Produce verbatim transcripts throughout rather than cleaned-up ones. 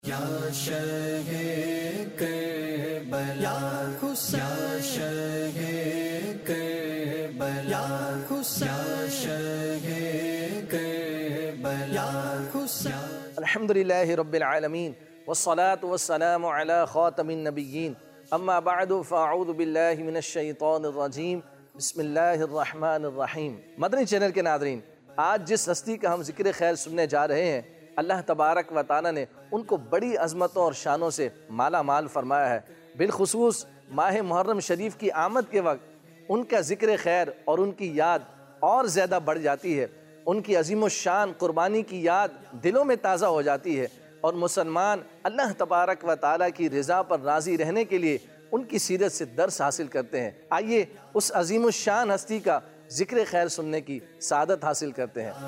یا شہ کربلا یا شہ کربلا یا شہ کربلا. الحمدللہ رب العالمین والصلاة والسلام علی خاتم النبیین اما بعد فاعوذ باللہ من الشیطان الرجیم بسم اللہ الرحمن الرحیم. مدنی چینل کے ناظرین، آج جس ہستی کا ہم ذکر خیر سننے جا رہے ہیں، اللہ تبارک و تعالی نے ان کو بڑی عظمتوں اور شانوں سے مالا مال فرمایا ہے. بالخصوص ماہ محرم شریف کی آمد کے وقت ان کا ذکر خیر اور ان کی یاد اور زیادہ بڑھ جاتی ہے. ان کی عظیم الشان قربانی کی یاد دلوں میں تازہ ہو جاتی ہے، اور مسلمان اللہ تبارک و تعالیٰ کی رضا پر راضی رہنے کے لیے ان کی سیرت سے درس حاصل کرتے ہیں. آئیے اس عظیم الشان ہستی کا ذکر خیر سننے کی سعادت حاصل کرتے ہیں.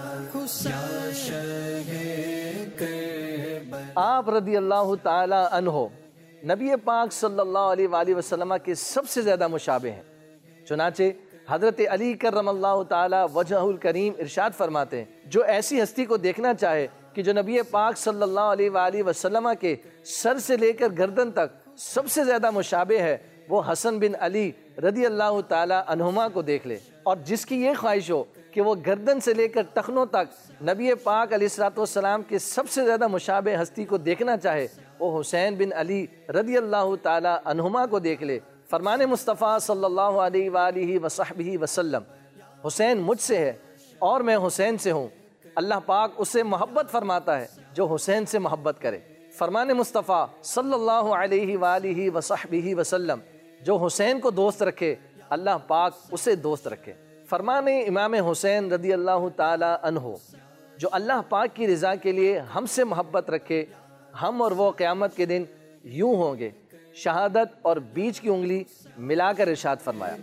آپ رضی اللہ تعالی عنہ نبی پاک صلی اللہ علیہ وآلہ وسلم کے سب سے زیادہ مشابہ ہیں. چنانچہ حضرت علی کرم اللہ تعالی وجہہ الکریم ارشاد فرماتے ہیں، جو ایسی ہستی کو دیکھنا چاہے کہ جو نبی پاک صلی اللہ علیہ وآلہ وسلم کے سر سے لے کر گردن تک سب سے زیادہ مشابہ ہے، وہ حسن بن علی رضی اللہ تعالی عنہما کو دیکھ لے. اور جس کی یہ خواہش ہو کہ وہ گردن سے لے کر ٹخنوں تک نبی پاک علیہ الصلوۃ والسلام کے سب سے زیادہ مشابہ ہستی کو دیکھنا چاہے، وہ حسین بن علی رضی اللہ تعالی عنہما کو دیکھ لے. فرمان مصطفیٰ صلی اللہ علیہ وآلہ وصحبہ وسلم، حسین مجھ سے ہے اور میں حسین سے ہوں. اللہ پاک اسے محبت فرماتا ہے جو حسین سے محبت کرے. فرمان مصطفیٰ صلی اللہ علیہ وآلہ وصحبہ وسلم، جو حسین کو دوست رکھے اللہ پاک اسے دوست رکھے. فرمان امام حسین رضی اللہ تعالی عنہ، جو اللہ پاک کی رضا کے لیے ہم سے محبت رکھے، ہم اور وہ قیامت کے دن یوں ہوں گے. شہادت اور بیچ کی انگلی ملا کر ارشاد فرمایا.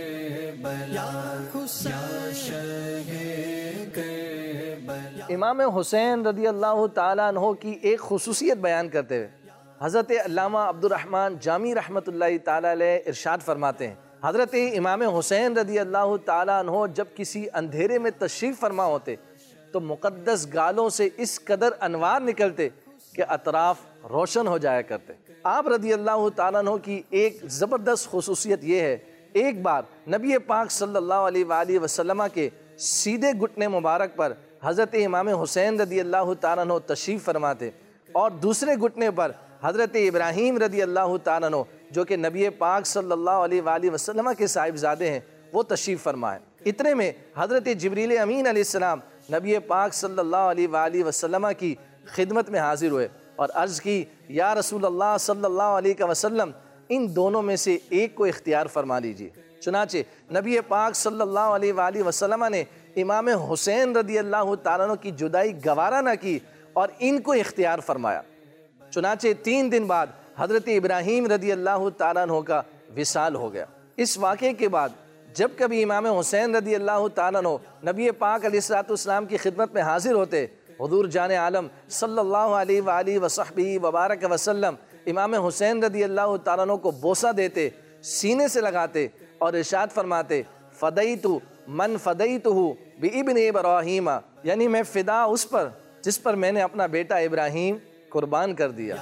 امام حسین رضی اللہ تعالیٰ عنہ کی ایک خصوصیت بیان کرتے ہوئے حضرت علامہ عبد الرحمن جامی رحمۃ اللہ تعالیٰ علیہ ارشاد فرماتے ہیں، حضرت امام حسین رضی اللہ تعالیٰ عنہ جب کسی اندھیرے میں تشریف فرما ہوتے تو مقدس گالوں سے اس قدر انوار نکلتے کہ اطراف روشن ہو جایا کرتے. آپ رضی اللہ تعالیٰ عنہ کی ایک زبردست خصوصیت یہ ہے، ایک بار نبی پاک صلی اللہ علیہ وآلہ وسلم کے سیدھے گھٹنے مبارک پر حضرت امام حسین رضی اللہ تعالیٰ عنہ تشریف فرماتے، اور دوسرے گھٹنے پر حضرت ابراہیم رضی اللہ تعالیٰ عنہ جو کہ نبی پاک صلی اللہ علیہ وآلہ وسلم کے صاحبزادے ہیں وہ تشریف فرمائے. اتنے میں حضرت جبریل امین علیہ السلام نبی پاک صلی اللہ علیہ وآلہ وسلم کی خدمت میں حاضر ہوئے اور عرض کی، یا رسول اللہ صلی اللہ علیہ وسلم، ان دونوں میں سے ایک کو اختیار فرما لیجیے. چنانچہ نبی پاک صلی اللہ علیہ وآلہ وسلم نے امام حسین رضی اللہ تعالیٰ عنہ کی جدائی گوارا نہ کی اور ان کو اختیار فرمایا. چنانچہ تین دن بعد حضرت ابراہیم رضی اللہ تعالیٰ عنہ کا وصال ہو گیا. اس واقعے کے بعد جب کبھی امام حسین رضی اللہ تعالیٰ عنہ نبی پاک علیہ الصلوۃ والسلام کی خدمت میں حاضر ہوتے، حضور جان عالم صلی اللہ علیہ وآلہ وصحبہ وبارک وسلم امام حسین رضی اللہ تعالیٰ عنہ کو بوسہ دیتے، سینے سے لگاتے اور ارشاد فرماتے، فدیت من فدیتہ بابن ابراہیم، یعنی میں فدا اس پر جس پر میں نے اپنا بیٹا ابراہیم قربان کر دیا.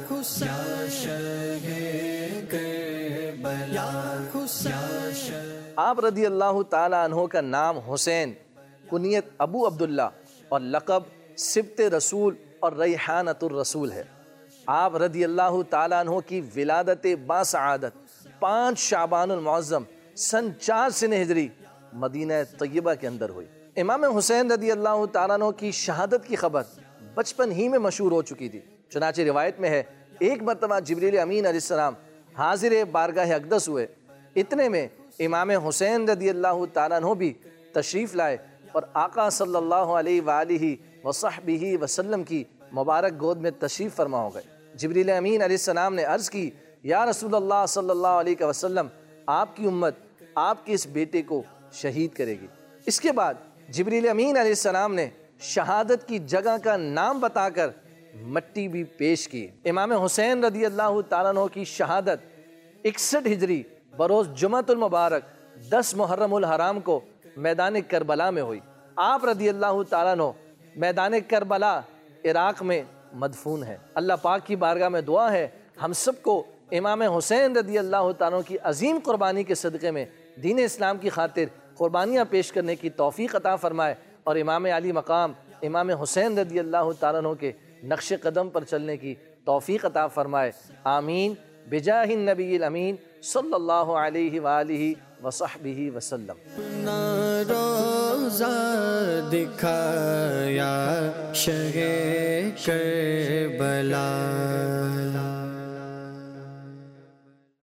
آپ رضی اللہ تعالیٰ عنہ کا نام حسین، کنیت ابو عبداللہ اور لقب سبط رسول اور ریحانۃ الرسول ہے. آپ رضی اللہ تعالیٰ عنہ کی ولادت باسعادت پانچ شعبان المعظم سن چار سن ہجری مدینہ طیبہ کے اندر ہوئی. امام حسین رضی اللہ تعالیٰ عنہ کی شہادت کی خبر بچپن ہی میں مشہور ہو چکی تھی. چنانچہ روایت میں ہے، ایک مرتبہ جبریل امین علیہ السلام حاضر بارگاہ اقدس ہوئے، اتنے میں امام حسین رضی اللہ تعالیٰ عنہ بھی تشریف لائے اور آقا صلی اللہ علیہ وآلہ وصحبہ وسلم کی مبارک گود میں تشریف فرما ہو گئے. جبریل امین علیہ السلام نے عرض کی، یا رسول اللہ صلی اللہ علیہ وسلم، آپ کی امت آپ کے اس بیٹے کو شہید کرے گی. اس کے بعد جبریل امین علیہ السلام نے شہادت کی جگہ کا نام بتا کر مٹی بھی پیش کی. امام حسین رضی اللہ تعالیٰ عنہ کی شہادت اکسٹھ ہجری بروز جمعۃ المبارک دس محرم الحرام کو میدان کربلا میں ہوئی. آپ رضی اللہ تعالیٰ عنہ میدان کربلا عراق میں مدفون ہے۔ اللہ پاک کی بارگاہ میں دعا ہے ہم سب کو امام حسین رضی اللہ تعالیٰ کی عظیم قربانی کے صدقے میں دین اسلام کی خاطر قربانیاں پیش کرنے کی توفیق عطا فرمائے، اور امام علی مقام امام حسین رضی اللہ تعالیٰ عنہ کے نقش قدم پر چلنے کی توفیق عطا فرمائے، آمین بجاہ النبی الامین صلی اللہ علیہ وآلہ وصحبہ وسلم۔ اپنا روزہ دکھایا شہ کربلا